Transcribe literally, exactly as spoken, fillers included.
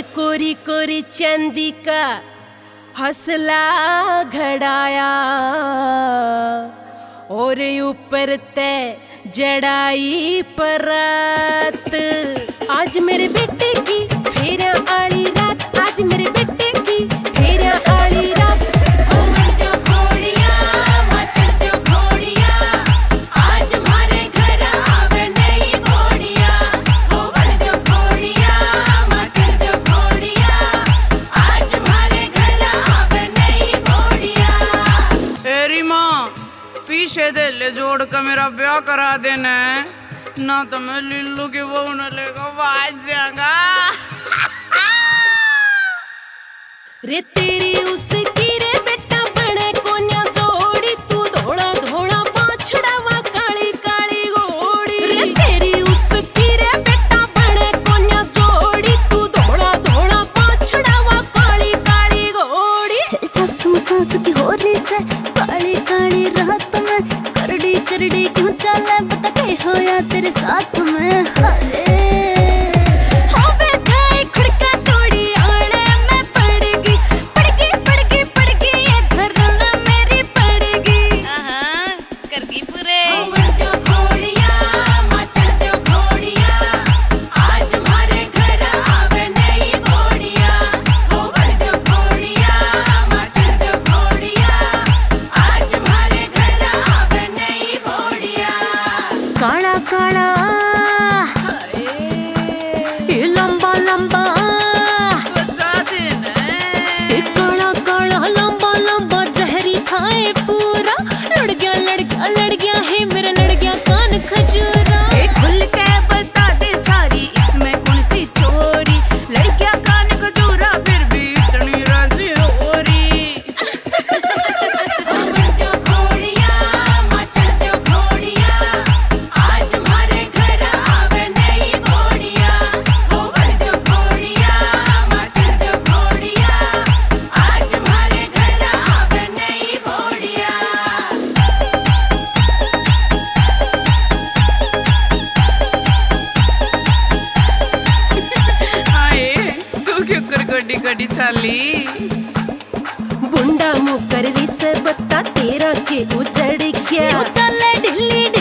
कोरी कोरी चांदी का हौसला घड़ाया और ऊपर ते जड़ाई परत। आज मेरे बेटे की फेरा आली रात, आज मेरे बेटे की फेरा आली रात। पीछे दे ले जोड़ कर मेरा ब्याह करा देना, ना तो मैं लिल्लू की बहू न लेगा बाज जाऊंगा। रे तेरी उसकी रे बेटा बने कोन्या जोड़ी, तू धोड़ा धोड़ा पाछड़ावा काली काली घोड़ी। रे तेरी उसकी रे बेटा बने कोन्या जोड़ी, तू धोड़ा धोड़ा पाछड़ावा काली काली घोड़ी। सासू सास की हो रही से काली काली रात में, करड़ी करड़ी क्यों चले पता क्या होया तेरे साथ में। हरे होवे थाई खड़का तोड़ी आले में पड़गी पड़गी पड़गी पड़गी, ये घर में मेरी पड़गी। हां करगी पूरे काला काला ये लंबा लंबा बता देना, ये काला काला लंबा लंबा जहरी खाए पूरा। लड़ गया लड़ गया लड़ गया है मेरा लड़ गया कान खजूरा। ए खुल के बता दे सारी इसमें कौन सी चोरी, लड़कियां कान खजूरा फिर भी इतनी राजी हो रही। गड्डी गड्डी चाली बुंडा मुकर से बता तेरा के उजड़ गया। चले ढिल्ली